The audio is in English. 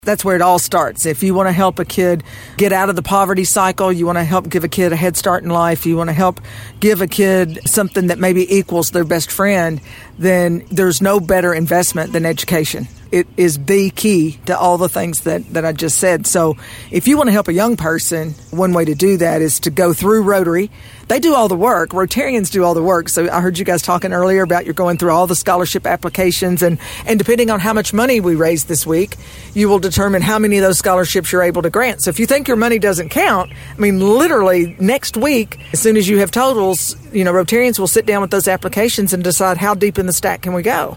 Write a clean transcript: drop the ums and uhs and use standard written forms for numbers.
That's where it all starts. If you want to help a kid get out of the poverty cycle, you want to help give a kid a head start in life, you want to help give a kid something that maybe equals their best friend, then there's no better investment than education. It is the key to all the things that I just said. So if you want to help a young person, one way to do that is to go through Rotary. They do all the work. Rotarians do all the work. So I heard you guys talking earlier about you're going through all the scholarship applications, and depending on how much money we raise this week, you will determine how many of those scholarships you're able to grant. So if you think your money doesn't count, literally next week, as soon as you have totals, Rotarians will sit down with those applications and decide how deep in the stack can we go.